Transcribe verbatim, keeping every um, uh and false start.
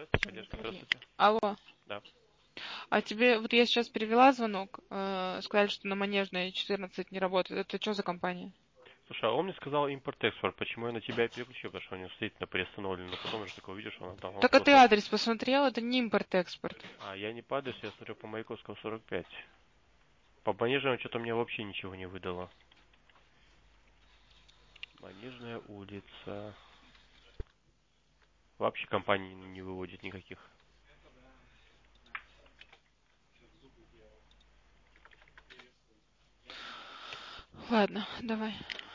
Поддержка, здравствуйте. Алло. Да. А тебе, вот я сейчас перевела звонок, э, сказали, что на Манежной четырнадцать не работает. Это что за компания? Слушай, а он мне сказал импорт-экспорт. Почему я на тебя переключил? Потому что у него действительно приостановлено. Но потом уже такое видишь, он отдал. Он Так а сказал, ты что... адрес посмотрел? Это не импорт-экспорт. А я не по адресу, я смотрю по Маяковского сорок пять. По Манежному что-то мне вообще ничего не выдало. Манежная улица. Вообще компании не выводит никаких. Ладно, давай.